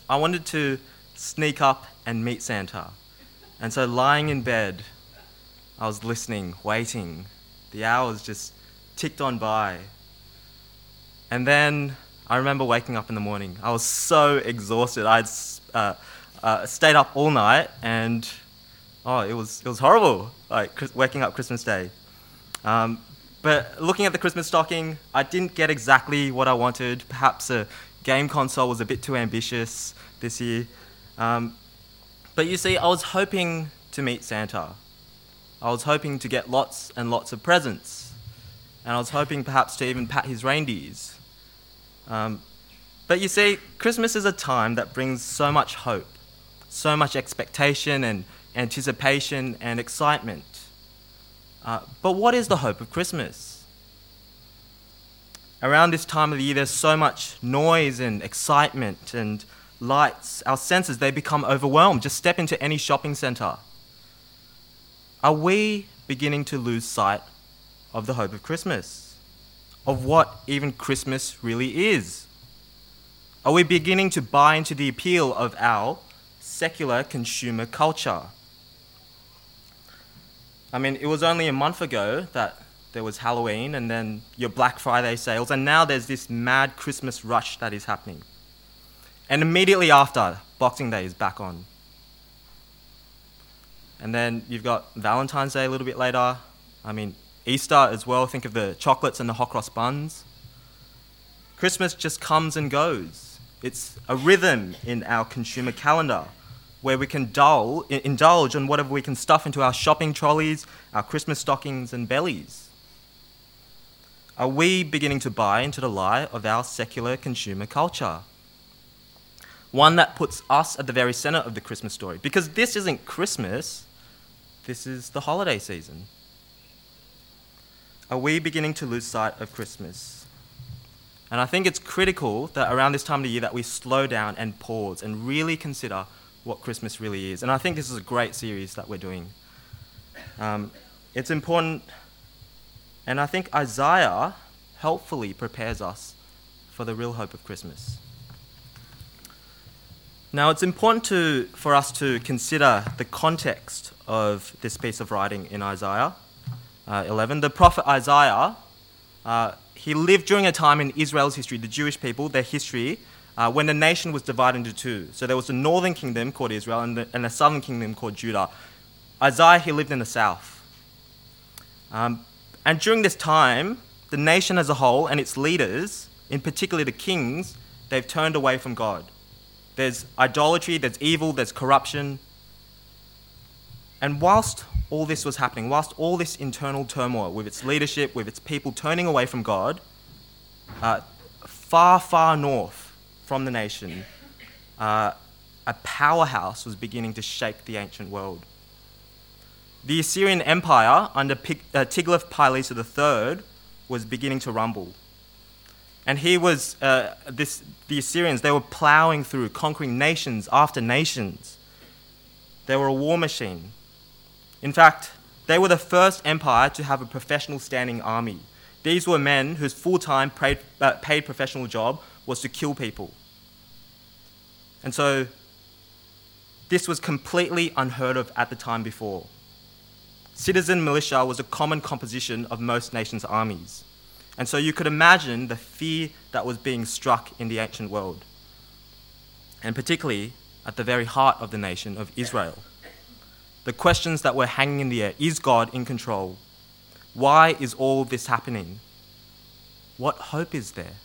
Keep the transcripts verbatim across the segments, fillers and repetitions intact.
I wanted to sneak up and meet Santa. And so lying in bed, I was listening, waiting. The hours just ticked on by. And then I remember waking up in the morning. I was so exhausted. I'd uh, uh, stayed up all night, and oh, it was it was horrible. Like waking up Christmas Day. Um, but looking at the Christmas stocking, I didn't get exactly what I wanted. Perhaps a game console was a bit too ambitious this year. Um, but you see, I was hoping to meet Santa. I was hoping to get lots and lots of presents. And I was hoping perhaps to even pat his reindeers. Um, but you see, Christmas is a time that brings so much hope, so much expectation and anticipation and excitement. Uh, but what is the hope of Christmas? Around this time of the year, there's so much noise and excitement and lights. Our senses, they become overwhelmed. Just step into any shopping centre. Are we beginning to lose sight of the hope of Christmas? Of what even Christmas really is? Are we beginning to buy into the appeal of our secular consumer culture? I mean, it was only a month ago that there was Halloween and then your Black Friday sales, and now there's this mad Christmas rush that is happening. And immediately after, Boxing Day is back on. And then you've got Valentine's Day a little bit later. I mean, Easter as well. Think of the chocolates and the hot cross buns. Christmas just comes and goes. It's a rhythm in our consumer calendar where we can dull, indulge on whatever we can stuff into our shopping trolleys, our Christmas stockings and bellies. Are we beginning to buy into the lie of our secular consumer culture? One that puts us at the very centre of the Christmas story. Because this isn't Christmas, this is the holiday season. Are we beginning to lose sight of Christmas? And I think it's critical that around this time of the year that we slow down and pause and really consider what Christmas really is. And I think this is a great series that we're doing. Um, it's important, and I think Isaiah helpfully prepares us for the real hope of Christmas. Now, it's important to, for us to consider the context of this piece of writing in Isaiah uh, eleven. The prophet Isaiah, uh, he lived during a time in Israel's history, the Jewish people, their history, uh, when the nation was divided into two. So there was the northern kingdom called Israel and the, and the southern kingdom called Judah. Isaiah, he lived in the south. Um, and during this time, the nation as a whole and its leaders, in particular the kings, they've turned away from God. There's idolatry, there's evil, there's corruption. And whilst all this was happening, whilst all this internal turmoil with its leadership, with its people turning away from God, uh, far, far north from the nation, uh, a powerhouse was beginning to shake the ancient world. The Assyrian Empire under Pig- uh, Tiglath-Pileser the third was beginning to rumble. And he was, uh, this, the Assyrians, they were plowing through, conquering nations after nations. They were a war machine. In fact, they were the first empire to have a professional standing army. These were men whose full-time paid, uh, paid professional job was to kill people. And so this was completely unheard of at the time before. Citizen militia was a common composition of most nations' armies. And so you could imagine the fear that was being struck in the ancient world, and particularly at the very heart of the nation of Israel. The questions that were hanging in the air: is God in control? Why is all this happening? What hope is there?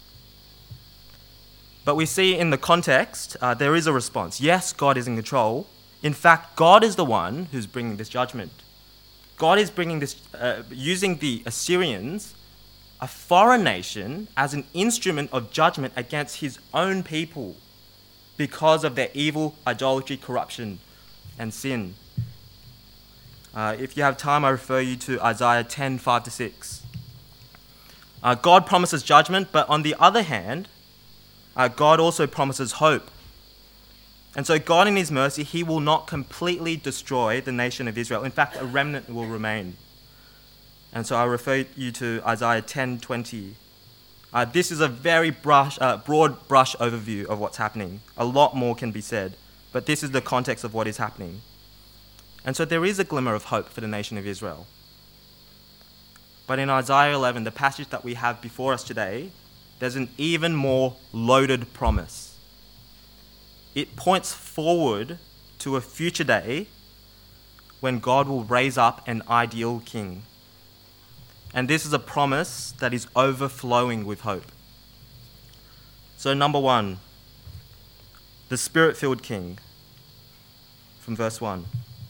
But we see in the context, uh, there is a response. Yes, God is in control. In fact, God is the one who's bringing this judgment. God is bringing this, uh, using the Assyrians, a foreign nation, as an instrument of judgment against his own people because of their evil, idolatry, corruption, and sin. Uh, if you have time, I refer you to Isaiah ten, five to six. Uh, God promises judgment, but on the other hand, uh, God also promises hope. And so God in his mercy, he will not completely destroy the nation of Israel. In fact, a remnant will remain. And so I refer you to Isaiah ten twenty. Uh, this is a very brush, uh, broad brush overview of what's happening. A lot more can be said, but this is the context of what is happening. And so there is a glimmer of hope for the nation of Israel. But in Isaiah eleven, the passage that we have before us today, there's an even more loaded promise. It points forward to a future day when God will raise up an ideal king. And this is a promise that is overflowing with hope. So number one, the Spirit-filled king, from verse one.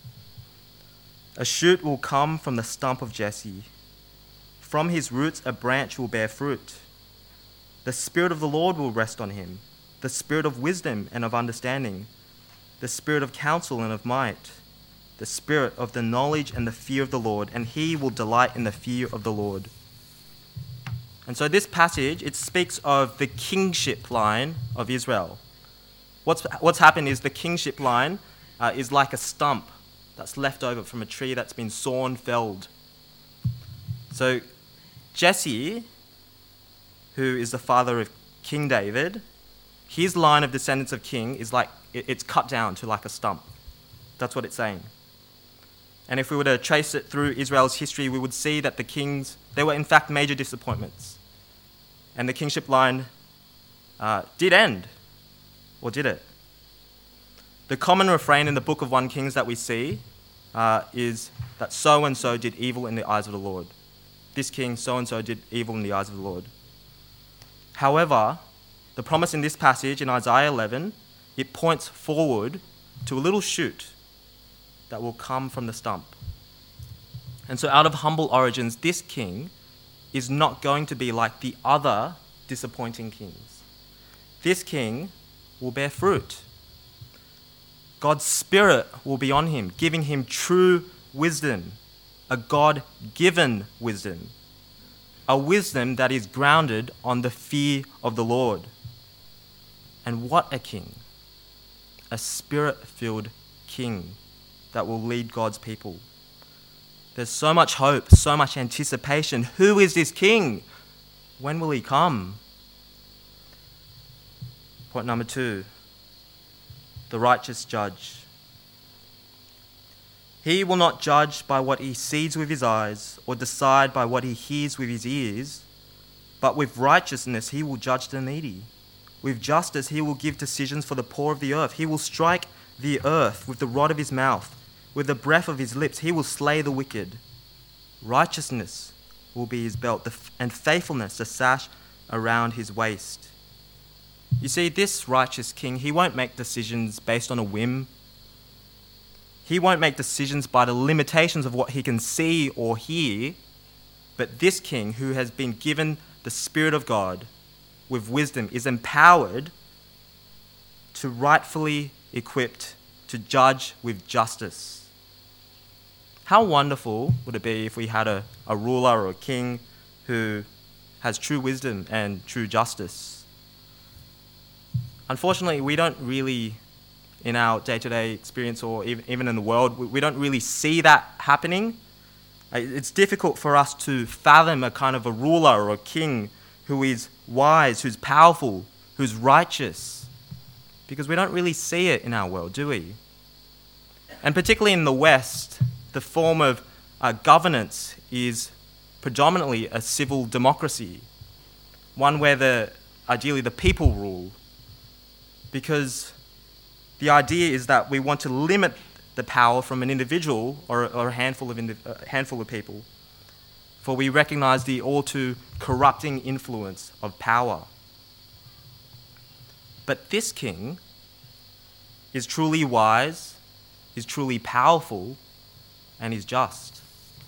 A shoot will come from the stump of Jesse. From his roots a branch will bear fruit. The Spirit of the Lord will rest on him, the Spirit of wisdom and of understanding, the Spirit of counsel and of might, the Spirit of the knowledge and the fear of the Lord, and he will delight in the fear of the Lord. And so this passage, it speaks of the kingship line of Israel. What's, what's happened is the kingship line uh, is like a stump that's left over from a tree that's been sawn, felled. So Jesse, who is the father of King David, his line of descendants of king is like, it's cut down to like a stump. That's what it's saying. And if we were to trace it through Israel's history, we would see that the kings, they were in fact major disappointments. And the kingship line uh, did end. Or did it? The common refrain in the book of First Kings that we see uh, is that so-and-so did evil in the eyes of the Lord. This king, so-and-so, did evil in the eyes of the Lord. However, the promise in this passage in Isaiah eleven, it points forward to a little shoot that will come from the stump. And so out of humble origins, this king is not going to be like the other disappointing kings. This king will bear fruit. God's Spirit will be on him, giving him true wisdom, a God-given wisdom, a wisdom that is grounded on the fear of the Lord. And what a king! A Spirit-filled king that will lead God's people. There's so much hope, so much anticipation. Who is this king? When will he come? Point number two, the righteous judge. He will not judge by what he sees with his eyes or decide by what he hears with his ears, but with righteousness he will judge the needy. With justice he will give decisions for the poor of the earth. He will strike the earth with the rod of his mouth. With the breath of his lips he will slay the wicked. Righteousness will be his belt, and faithfulness a sash around his waist. You see, this righteous king, he won't make decisions based on a whim. He won't make decisions by the limitations of what he can see or hear. But this king, who has been given the Spirit of God with wisdom, is empowered to rightfully equipped to judge with justice. How wonderful would it be if we had a, a ruler or a king who has true wisdom and true justice? Unfortunately, we don't really, in our day-to-day experience or even in the world, we don't really see that happening. It's difficult for us to fathom a kind of a ruler or a king who is wise, who's powerful, who's righteous, because we don't really see it in our world, do we? And particularly in the West, the form of uh, governance is predominantly a civil democracy, one where the ideally the people rule, because the idea is that we want to limit the power from an individual or, or a handful of indi- a handful of people, for we recognize the all too corrupting influence of power. But this king is truly wise, is truly powerful, and is just.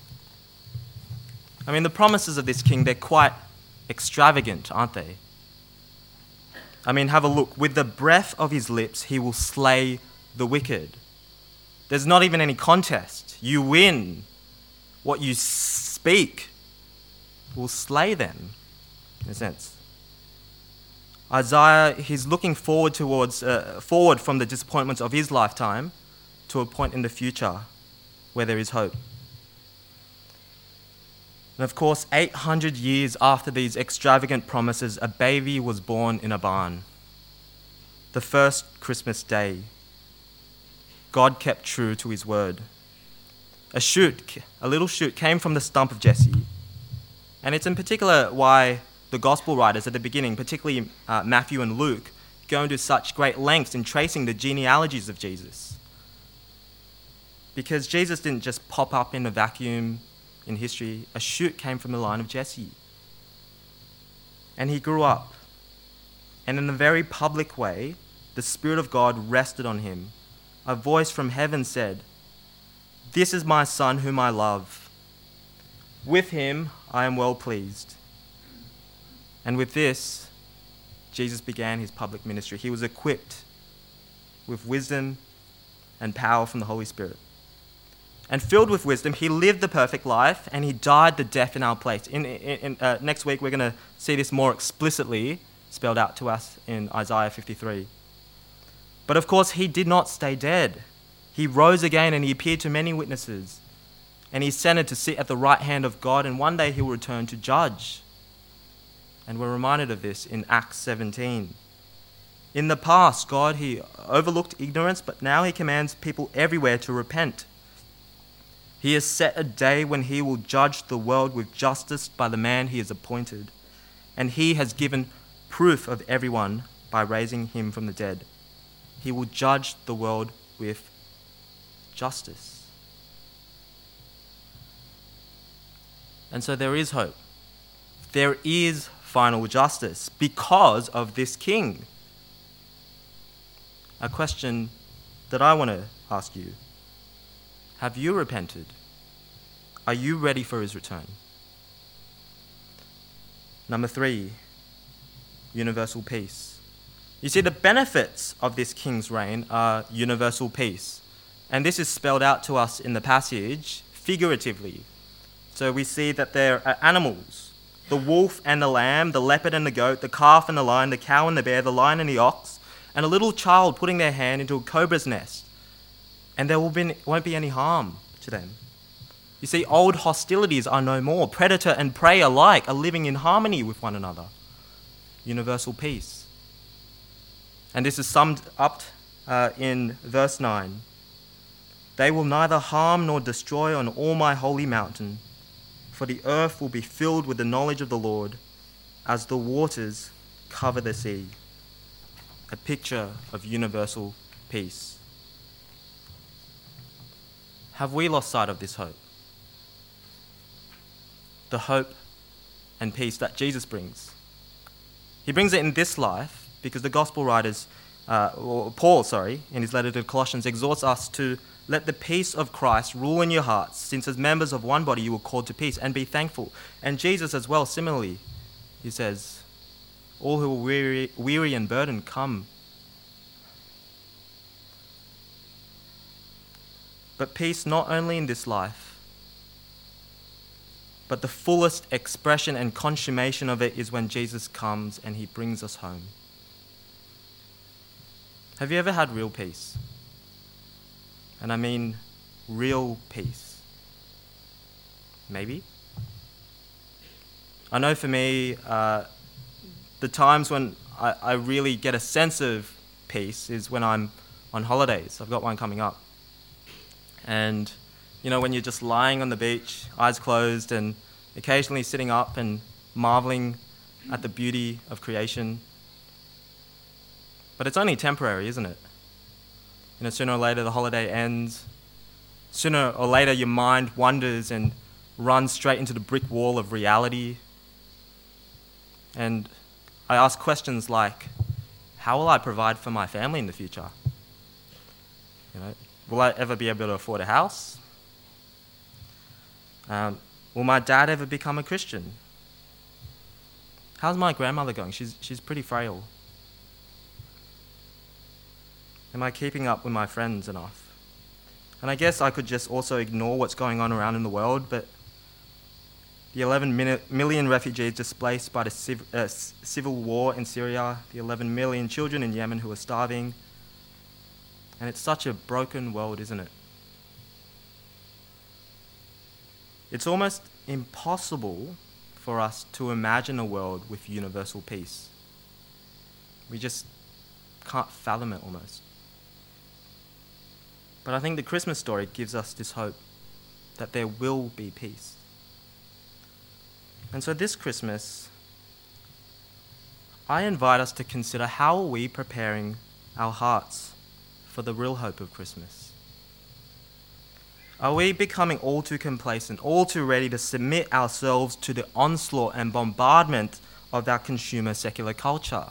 I mean, the promises of this king, they're quite extravagant, aren't they? I mean, have a look. With the breath of his lips, he will slay the wicked. There's not even any contest. You win. What you speak will slay them, in a sense. Isaiah, he's looking forward towards uh, forward from the disappointments of his lifetime to a point in the future where there is hope. And of course, eight hundred years after these extravagant promises, a baby was born in a barn. The first Christmas day, God kept true to his word. A shoot, a little shoot came from the stump of Jesse. And it's in particular why the gospel writers at the beginning, particularly uh, Matthew and Luke, go into such great lengths in tracing the genealogies of Jesus. Because Jesus didn't just pop up in a vacuum in history. A shoot came from the line of Jesse. And he grew up. And in a very public way, the Spirit of God rested on him. A voice from heaven said, "This is my Son whom I love. With him I am well pleased." And with this, Jesus began his public ministry. He was equipped with wisdom and power from the Holy Spirit. And filled with wisdom, he lived the perfect life and he died the death in our place. In, in, in, uh, next week, we're going to see this more explicitly spelled out to us in Isaiah fifty-three. But of course, he did not stay dead. He rose again and he appeared to many witnesses. And he ascended to sit at the right hand of God, and one day he will return to judge. And we're reminded of this in Acts seventeen. In the past, God, he overlooked ignorance, but now he commands people everywhere to repent. He has set a day when he will judge the world with justice by the man he has appointed. And he has given proof of everyone by raising him from the dead. He will judge the world with justice. And so there is hope. There is final justice because of this king. A question that I want to ask you: have you repented? Are you ready for his return? Number three, universal peace. You see, the benefits of this king's reign are universal peace. And this is spelled out to us in the passage figuratively. So we see that there are animals: the wolf and the lamb, the leopard and the goat, the calf and the lion, the cow and the bear, the lion and the ox, and a little child putting their hand into a cobra's nest. And there will be, won't be any harm to them. You see, old hostilities are no more. Predator and prey alike are living in harmony with one another. Universal peace. And this is summed up uh, in verse nine. They will neither harm nor destroy on all my holy mountain, for the earth will be filled with the knowledge of the Lord as the waters cover the sea. A picture of universal peace. Have we lost sight of this hope? The hope and peace that Jesus brings. He brings it in this life because the gospel writers, uh, or Paul, sorry, in his letter to Colossians, exhorts us to let the peace of Christ rule in your hearts, since as members of one body you were called to peace, and be thankful. And Jesus as well, similarly, he says, all who are weary, weary and burdened, come. But peace not only in this life, but the fullest expression and consummation of it is when Jesus comes and he brings us home. Have you ever had real peace? And I mean real peace. Maybe. I know for me, uh, the times when I, I really get a sense of peace is when I'm on holidays. I've got one coming up. And, you know, when you're just lying on the beach, eyes closed, and occasionally sitting up and marveling at the beauty of creation. But it's only temporary, isn't it? You know, sooner or later the holiday ends. Sooner or later your mind wanders and runs straight into the brick wall of reality. And I ask questions like, how will I provide for my family in the future? You know, will I ever be able to afford a house? Um, will my dad ever become a Christian? How's my grandmother going? She's, she's pretty frail. Am I keeping up with my friends enough? And I guess I could just also ignore what's going on around in the world, but the eleven million refugees displaced by the civ- uh, civil war in Syria, the eleven million children in Yemen who are starving. And it's such a broken world, isn't it? It's almost impossible for us to imagine a world with universal peace. We just can't fathom it almost. But I think the Christmas story gives us this hope that there will be peace. And so this Christmas, I invite us to consider, how are we preparing our hearts for the real hope of Christmas? Are we becoming all too complacent, all too ready to submit ourselves to the onslaught and bombardment of our consumer secular culture?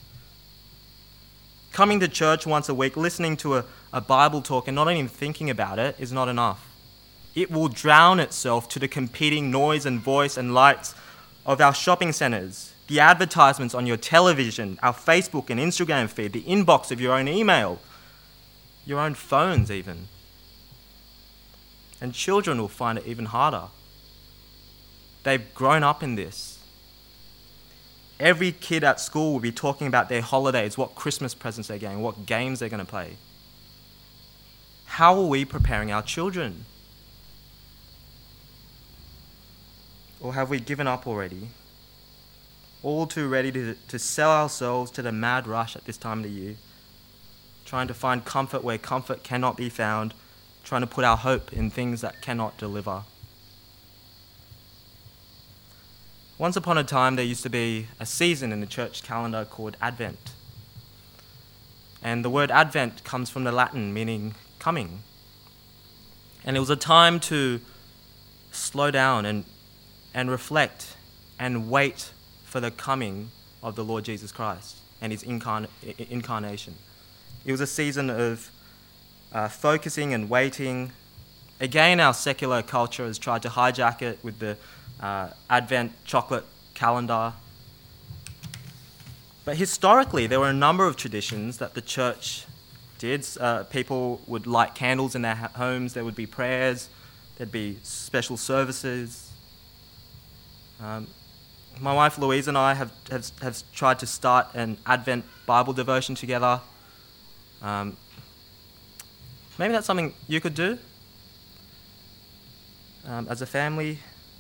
Coming to church once a week, listening to a, a Bible talk and not even thinking about it is not enough. It will drown itself to the competing noise and voice and lights of our shopping centres, the advertisements on your television, our Facebook and Instagram feed, the inbox of your own email, your own phones even. And children will find it even harder. They've grown up in this. Every kid at school will be talking about their holidays, what Christmas presents they're getting, what games they're going to play. How are we preparing our children? Or have we given up already? All too ready to, to sell ourselves to the mad rush at this time of the year, trying to find comfort where comfort cannot be found, trying to put our hope in things that cannot deliver. Once upon a time, there used to be a season in the church calendar called Advent. And the word Advent comes from the Latin meaning coming. And it was a time to slow down and, and reflect and wait for the coming of the Lord Jesus Christ and his incarn- incarnation. It was a season of uh, focusing and waiting. Again, our secular culture has tried to hijack it with the uh, Advent chocolate calendar. But historically, there were a number of traditions that the church did. Uh, people would light candles in their ha- homes. There would be prayers. There'd be special services. Um, my wife Louise and I have, have, have tried to start an Advent Bible devotion together. Um, maybe that's something you could do um, as a family.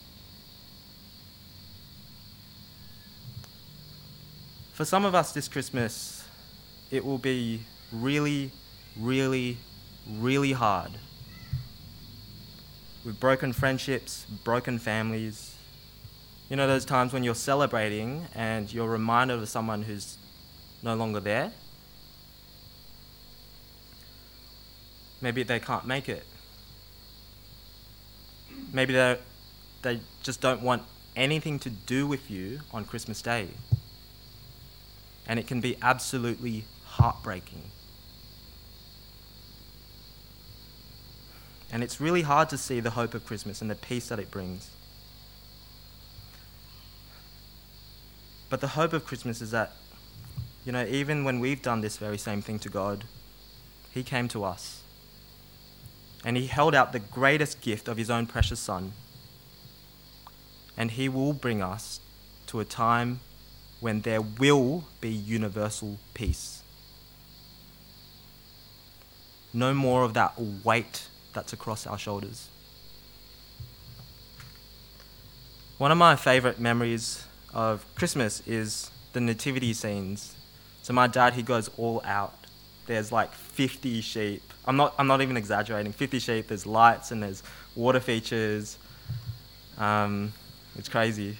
For some of us this Christmas, it will be really, really, really hard. With broken friendships, broken families. You know those times when you're celebrating and you're reminded of someone who's no longer there? Maybe they can't make it. Maybe they they just don't want anything to do with you on Christmas Day. And it can be absolutely heartbreaking. And it's really hard to see the hope of Christmas and the peace that it brings. But the hope of Christmas is that, you know, even when we've done this very same thing to God, he came to us. And he held out the greatest gift of his own precious Son. And he will bring us to a time when there will be universal peace. No more of that weight that's across our shoulders. One of my favourite memories of Christmas is the nativity scenes. So my dad, he goes all out. There's like fifty sheep. I'm not I'm not even exaggerating. fifty sheep, there's lights and there's water features. Um, it's crazy.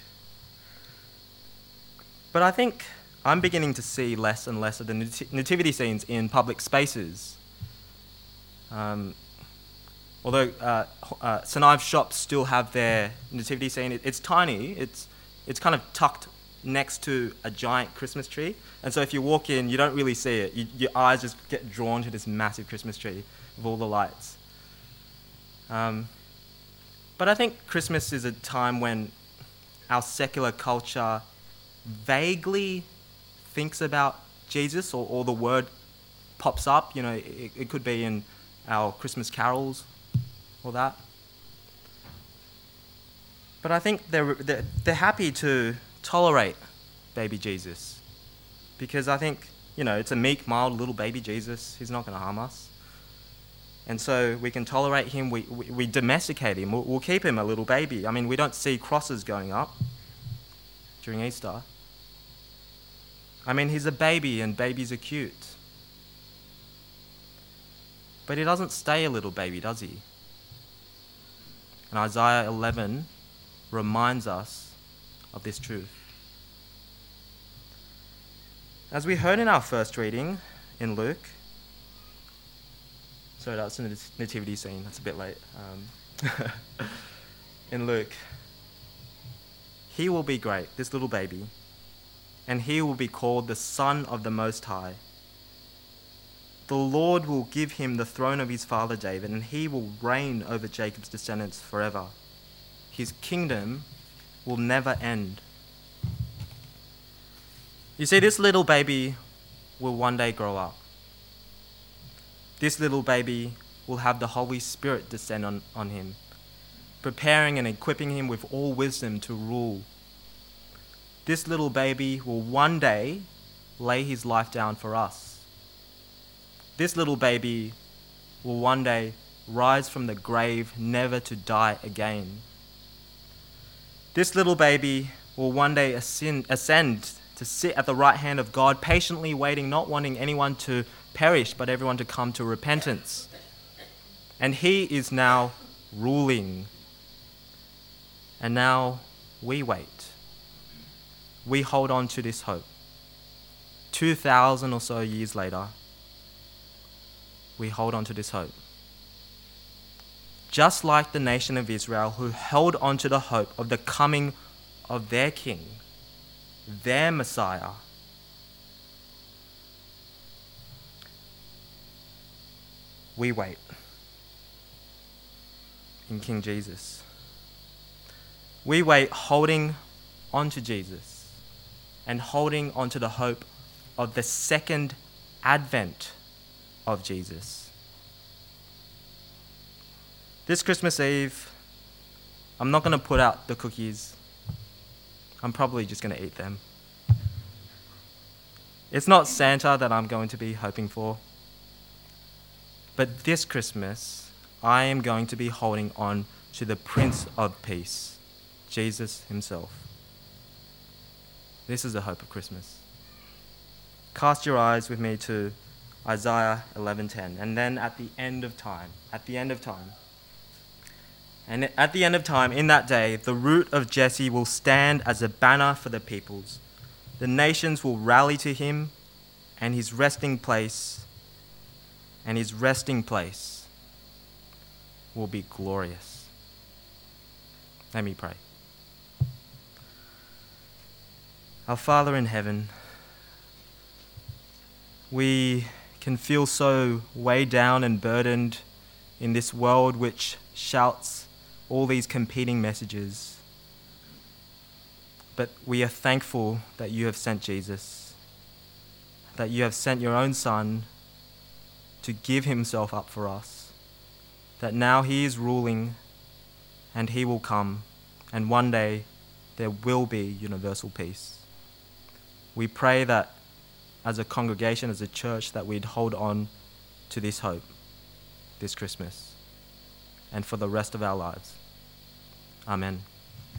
But I think I'm beginning to see less and less of the nat- nativity scenes in public spaces. Um, although uh, uh, Saint Ives shops still have their nativity scene, it, it's tiny. It's it's kind of tucked next to a giant Christmas tree, and so if you walk in, you don't really see it. You, your eyes just get drawn to this massive Christmas tree with all the lights. Um, but I think Christmas is a time when our secular culture vaguely thinks about Jesus, or, or the word pops up. You know, it, it could be in our Christmas carols or that. But I think they're, they're, they're happy to tolerate baby Jesus, because I think, you know, it's a meek, mild little baby Jesus. He's not going to harm us. And so we can tolerate him, we, we, we domesticate him, we'll, we'll keep him a little baby. I mean, we don't see crosses going up during Easter. I mean, he's a baby and babies are cute. But he doesn't stay a little baby, does he? And Isaiah eleven reminds us of this truth. As we heard in our first reading in Luke, sorry, that's a nativity scene, that's a bit late. Um, in Luke, he will be great, this little baby, and he will be called the Son of the Most High. The Lord will give him the throne of his father David, and he will reign over Jacob's descendants forever. His kingdom will never end. You see, this little baby will one day grow up. This little baby will have the Holy Spirit descend on, on him, preparing and equipping him with all wisdom to rule. This little baby will one day lay his life down for us. This little baby will one day rise from the grave, never to die again. This little baby will one day ascend, ascend to sit at the right hand of God, patiently waiting, not wanting anyone to perish, but everyone to come to repentance. And he is now ruling. And now we wait. We hold on to this hope. Two thousand or so years later, we hold on to this hope. Just like the nation of Israel, who held on to the hope of the coming of their king, their Messiah. We wait in King Jesus. We wait holding on to Jesus and holding on to the hope of the second advent of Jesus. This Christmas Eve, I'm not going to put out the cookies. I'm probably just going to eat them. It's not Santa that I'm going to be hoping for. But this Christmas, I am going to be holding on to the Prince of Peace, Jesus himself. This is the hope of Christmas. Cast your eyes with me to Isaiah eleven ten, and then at the end of time, at the end of time, and at the end of time, in that day, the root of Jesse will stand as a banner for the peoples. The nations will rally to him, and his resting place, and his resting place will be glorious. Let me pray. Our Father in heaven, we can feel so weighed down and burdened in this world which shouts all these competing messages. But we are thankful that you have sent Jesus, that you have sent your own Son to give himself up for us, that now he is ruling and he will come, and one day there will be universal peace. We pray that as a congregation, as a church, that we'd hold on to this hope this Christmas and for the rest of our lives. Amen.